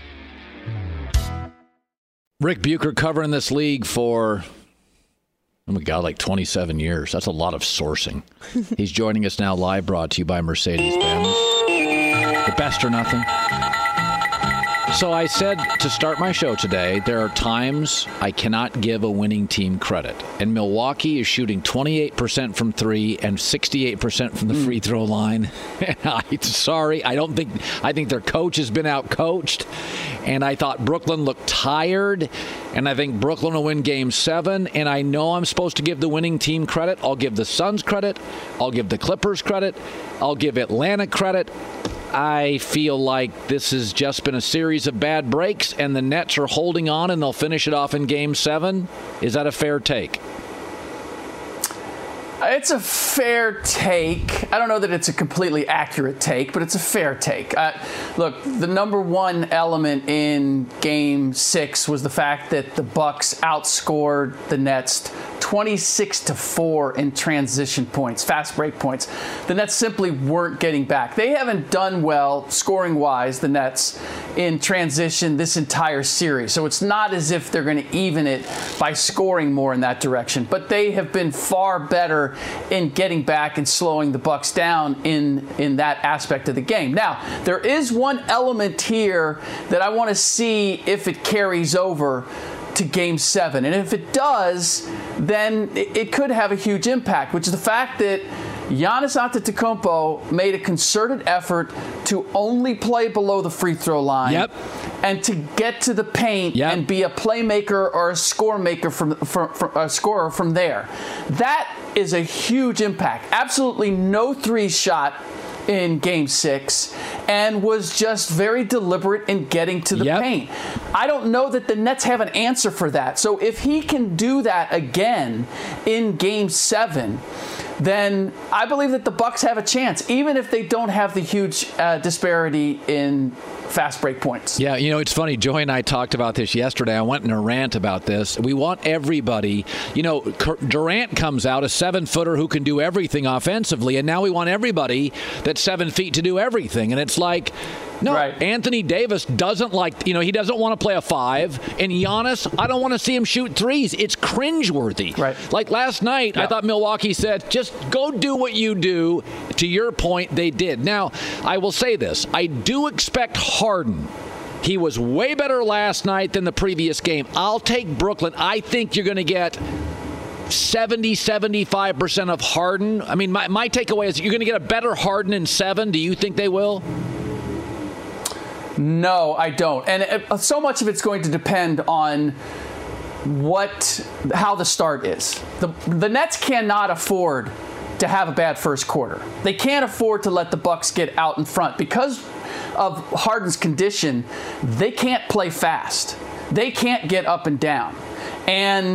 Rick Bucher covering this league for, oh my God, like twenty-seven years. That's a lot of sourcing. He's joining us now live, brought to you by Mercedes-Benz. The best or nothing. So I said to start my show today, there are times I cannot give a winning team credit. And Milwaukee is shooting twenty-eight percent from three and sixty-eight percent from the free throw line. And I'm sorry, I don't think, I think their coach has been out-coached. And I thought Brooklyn looked tired. And I think Brooklyn will win game seven. And I know I'm supposed to give the winning team credit. I'll give the Suns credit. I'll give the Clippers credit. I'll give Atlanta credit. I feel like this has just been a series of bad breaks, and the Nets are holding on, and they'll finish it off in Game seven. Is that a fair take? It's a fair take. I don't know that it's a completely accurate take, but it's a fair take. Uh, look, the number one element in Game Six was the fact that the Bucks outscored the Nets twenty-six to four in transition points, fast break points. The Nets simply weren't getting back. They haven't done well scoring-wise, the Nets, in transition this entire series. So it's not as if they're going to even it by scoring more in that direction. But they have been far better in getting back and slowing the Bucks down in, in that aspect of the game. Now, there is one element here that I want to see if it carries over to Game seven. And if it does, then it could have a huge impact, which is the fact that Giannis Antetokounmpo made a concerted effort to only play below the free throw line. Yep. And to get to the paint yep. and be a playmaker or a score maker from, from, from a scorer from there. That is a huge impact. Absolutely no three shot in Game Six, and was just very deliberate in getting to the yep. paint. I don't know that the Nets have an answer for that. So if he can do that again in Game Seven, then I believe that the Bucks have a chance, even if they don't have the huge uh, disparity in fast break points. Yeah, you know, it's funny. Joey and I talked about this yesterday. I went in a rant about this. We want everybody, you know, Durant comes out, a seven-footer who can do everything offensively, and now we want everybody that's seven feet to do everything. And it's like, no, right. Anthony Davis doesn't like, you know, he doesn't want to play a five. And Giannis, I don't want to see him shoot threes. It's cringeworthy. Right. Like last night, yeah. I thought Milwaukee said, just go do what you do. To your point, they did. Now, I will say this. I do expect Harden. He was way better last night than the previous game. I'll take Brooklyn. I think you're going to get seventy, seventy-five percent of Harden. I mean, my, my takeaway is you're going to get a better Harden in seven. Do you think they will? No, I don't. And it, so much of it's going to depend on what, how the start is. The, the Nets cannot afford to have a bad first quarter. They can't afford to let the Bucks get out in front. Because of Harden's condition, they can't play fast. They can't get up and down. And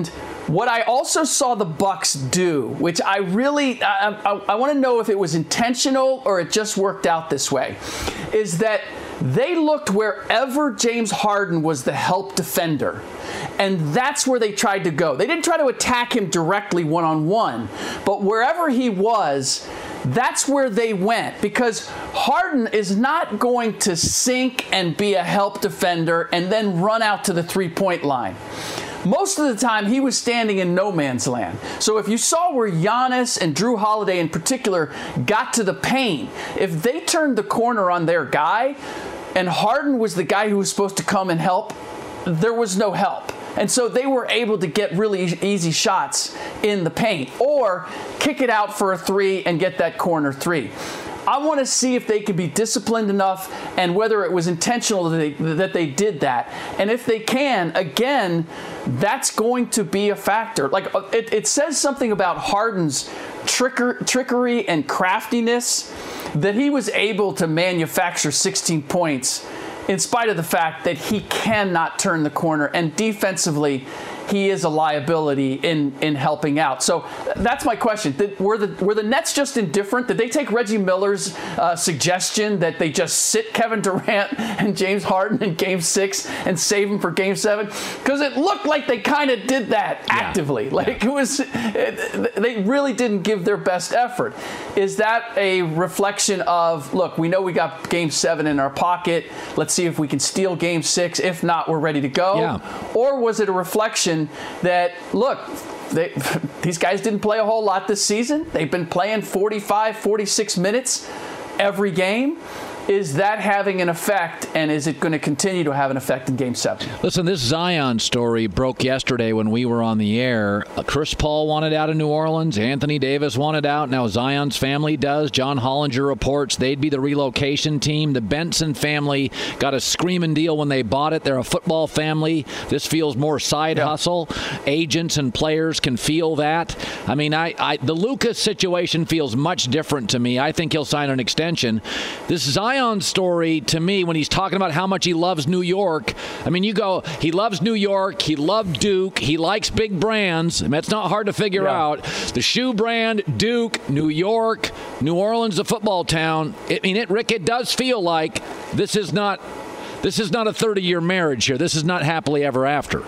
What I also saw the Bucks do, which I really, I, I, I want to know if it was intentional or it just worked out this way, is that they looked wherever James Harden was the help defender. And that's where they tried to go. They didn't try to attack him directly one-on-one, but wherever he was, that's where they went, because Harden is not going to sink and be a help defender and then run out to the three-point line. Most of the time, he was standing in no man's land. So if you saw where Giannis and Drew Holiday in particular got to the paint, if they turned the corner on their guy and Harden was the guy who was supposed to come and help, there was no help. And so they were able to get really easy shots in the paint or kick it out for a three and get that corner three. I want to see if they could be disciplined enough and whether it was intentional that they, that they did that. And if they can, again, that's going to be a factor. Like it, it says something about Harden's tricker, trickery and craftiness that he was able to manufacture sixteen points in spite of the fact that he cannot turn the corner. And defensively, he is a liability in, in helping out. So that's my question. Did, were the were the Nets just indifferent? Did they take Reggie Miller's uh, suggestion that they just sit Kevin Durant and James Harden in Game Six and save him for Game Seven? Because it looked like they kind of did that actively. Yeah. Like yeah. it was, it, they really didn't give their best effort. Is that a reflection of, look, we know we got Game Seven in our pocket. Let's see if we can steal Game Six. If not, we're ready to go. Yeah. Or was it a reflection that, look, they, these guys didn't play a whole lot this season. They've been playing forty-five, forty-six minutes every game. Is that having an effect, and is it going to continue to have an effect in Game seven? Listen, this Zion story broke yesterday when we were on the air. Chris Paul wanted out of New Orleans. Anthony Davis wanted out. Now Zion's family does. John Hollinger reports they'd be the relocation team. The Benson family got a screaming deal when they bought it. They're a football family. This feels more side yeah. hustle. Agents and players can feel that. I mean, I, I the Lucas situation feels much different to me. I think he'll sign an extension. This Zion story, to me, when he's talking about how much he loves New York, I mean, you go, he loves New York, he loved Duke, he likes big brands. I mean, it's not hard to figure yeah. out. The shoe brand, Duke, New York, New Orleans, a football town. I mean, it, Rick, it does feel like this is not, this is not a thirty-year marriage here. This is not happily ever after.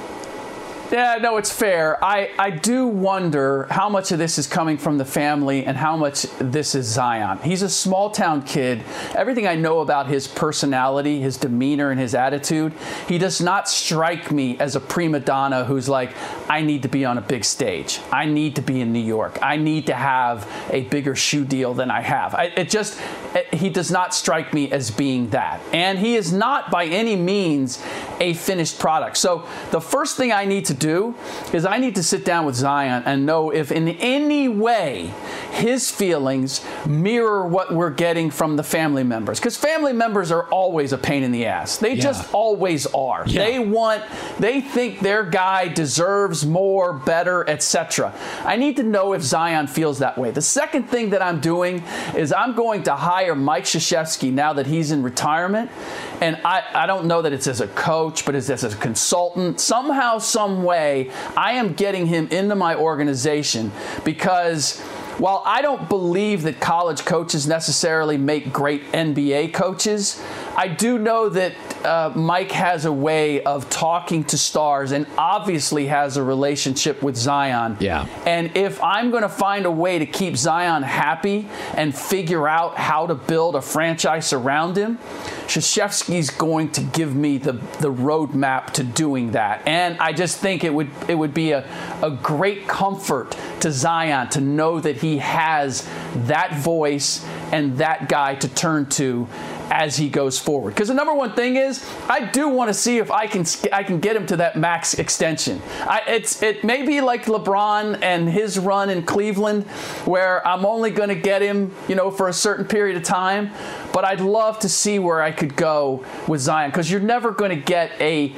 Yeah, no, it's fair. I, I do wonder how much of this is coming from the family and how much this is Zion. He's a small-town kid. Everything I know about his personality, his demeanor, and his attitude, he does not strike me as a prima donna who's like, I need to be on a big stage. I need to be in New York. I need to have a bigger shoe deal than I have. I, it just, it, he does not strike me as being that. And he is not by any means a finished product. So the first thing I need to do is I need to sit down with Zion and know if in any way his feelings mirror what we're getting from the family members. Because family members are always a pain in the ass. They yeah. just always are. Yeah. They want, they think their guy deserves more, better, et cetera. I need to know if Zion feels that way. The second thing that I'm doing is I'm going to hire Mike Krzyzewski now that he's in retirement. And I, I don't know that it's as a coach, but it's as a consultant. Somehow, some way, I am getting him into my organization because while I don't believe that college coaches necessarily make great N B A coaches, I do know that uh, Mike has a way of talking to stars and obviously has a relationship with Zion. Yeah. And if I'm going to find a way to keep Zion happy and figure out how to build a franchise around him, Krzyzewski's going to give me the, the roadmap to doing that. And I just think it would it would be a, a great comfort to Zion to know that he has that voice and that guy to turn to as he goes forward. Because the number one thing is, I do want to see if I can I can get him to that max extension. I, it's it may be like LeBron and his run in Cleveland, where I'm only going to get him, you know, for a certain period of time. But I'd love to see where I could go with Zion, because you're never going to get a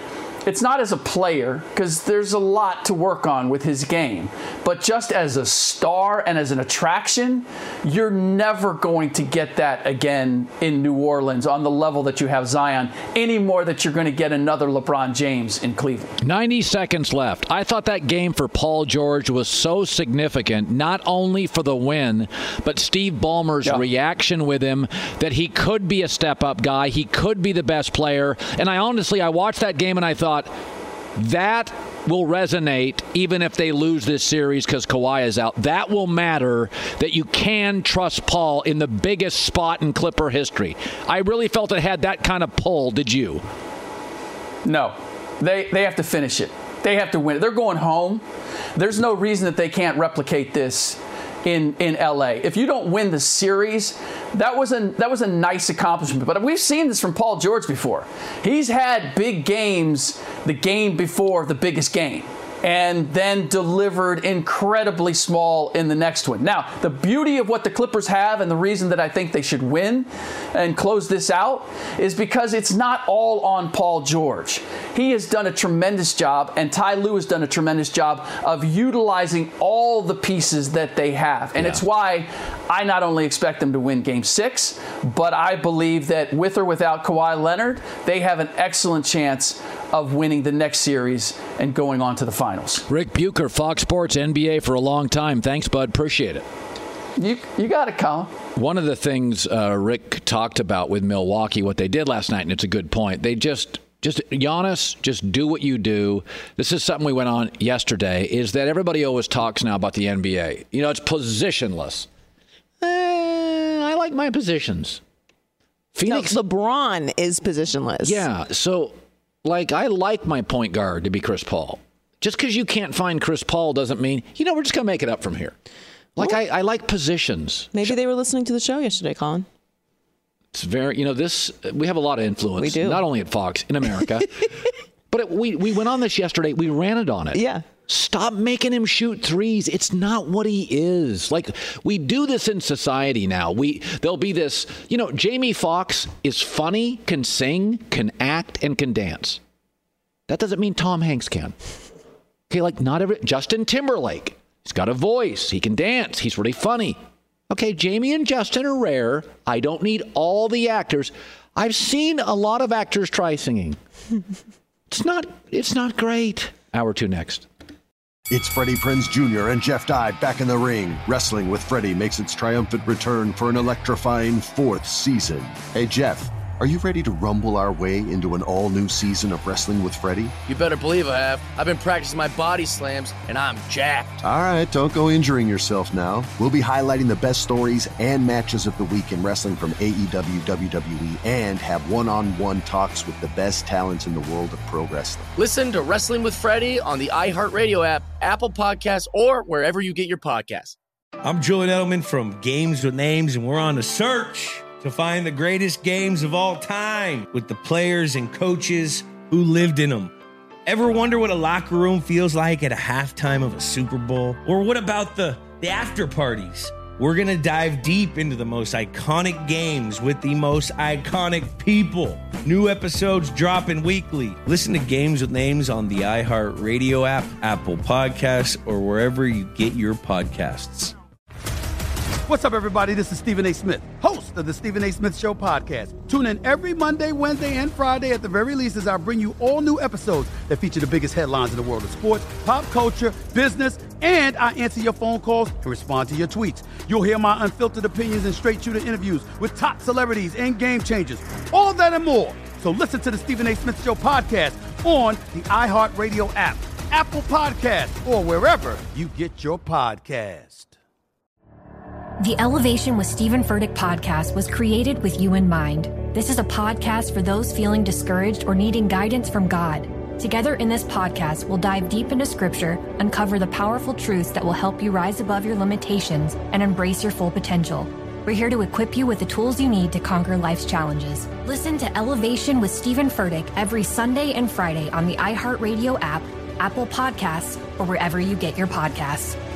It's not as a player, because there's a lot to work on with his game. But just as a star and as an attraction, you're never going to get that again in New Orleans on the level that you have Zion, any more that you're going to get another LeBron James in Cleveland. ninety seconds left. I thought that game for Paul George was so significant, not only for the win, but Steve Ballmer's yeah. reaction with him, that he could be a step-up guy. He could be the best player. And I honestly, I watched that game and I thought, that will resonate even if they lose this series because Kawhi is out. That will matter, that you can trust Paul in the biggest spot in Clipper history. I really felt it had that kind of pull. Did you? No. They they have to finish it. They have to win it. They're going home. There's no reason that they can't replicate this in in L A. If you don't win the series, that was a that was a nice accomplishment. But we've seen this from Paul George before. He's had big games the game before the biggest game, and then delivered incredibly small in the next one. Now, the beauty of what the Clippers have, and the reason that I think they should win and close this out, is because it's not all on Paul George. He has done a tremendous job, and Ty Lue has done a tremendous job of utilizing all the pieces that they have. And yeah. it's why I not only expect them to win Game six, but I believe that with or without Kawhi Leonard, they have an excellent chance of winning the next series and going on to the finals. Rick Bucher, Fox Sports, N B A for a long time. Thanks, bud. Appreciate it. You you got it, Colin. One of the things uh, Rick talked about with Milwaukee, what they did last night, and it's a good point, they just, just Giannis, just do what you do. This is something we went on yesterday, is that everybody always talks now about the N B A. You know, it's positionless. Eh, I like my positions. Phoenix. No, LeBron is positionless. Yeah, so... Like, I like my point guard to be Chris Paul. Just because you can't find Chris Paul doesn't mean, you know, we're just going to make it up from here. Like, well, I, I like positions. Maybe they were listening to the show yesterday, Colin. It's very, you know, this, we have a lot of influence. We do. Not only at Fox, in America. But it, we, we went on this yesterday. We ranted on it. Yeah. Stop making him shoot threes. It's not what he is. Like, we do this in society now. We There'll be this, you know, Jamie Foxx is funny, can sing, can act, and can dance. That doesn't mean Tom Hanks can. Okay, like, not every, Justin Timberlake, he's got a voice. He can dance. He's really funny. Okay, Jamie and Justin are rare. I don't need all the actors. I've seen a lot of actors try singing. It's not, it's not great. Hour two next. It's Freddie Prinze Junior and Jeff Dye back in the ring. Wrestling with Freddie makes its triumphant return for an electrifying fourth season. Hey, Jeff, are you ready to rumble our way into an all-new season of Wrestling with Freddie? You better believe I have. I've been practicing my body slams, and I'm jacked. All right, don't go injuring yourself now. We'll be highlighting the best stories and matches of the week in wrestling from A E W, W W E, and have one-on-one talks with the best talents in the world of pro wrestling. Listen to Wrestling with Freddie on the iHeartRadio app, Apple Podcasts, or wherever you get your podcasts. I'm Julian Edelman from Games with Names, and we're on a search to find the greatest games of all time with the players and coaches who lived in them. Ever wonder what a locker room feels like at a halftime of a Super Bowl? Or what about the, the after parties? We're going to dive deep into the most iconic games with the most iconic people. New episodes dropping weekly. Listen to Games with Names on the iHeartRadio app, Apple Podcasts, or wherever you get your podcasts. What's up, everybody? This is Stephen A. Smith, host of the Stephen A. Smith Show podcast. Tune in every Monday, Wednesday, and Friday at the very least as I bring you all new episodes that feature the biggest headlines in the world of sports, pop culture, business, and I answer your phone calls and respond to your tweets. You'll hear my unfiltered opinions and straight-shooter interviews with top celebrities and game changers. All that and more. So listen to the Stephen A. Smith Show podcast on the iHeartRadio app, Apple Podcasts, or wherever you get your podcast. The Elevation with Stephen Furtick podcast was created with you in mind. This is a podcast for those feeling discouraged or needing guidance from God. Together in this podcast, we'll dive deep into Scripture, uncover the powerful truths that will help you rise above your limitations and embrace your full potential. We're here to equip you with the tools you need to conquer life's challenges. Listen to Elevation with Stephen Furtick every Sunday and Friday on the iHeartRadio app, Apple Podcasts, or wherever you get your podcasts.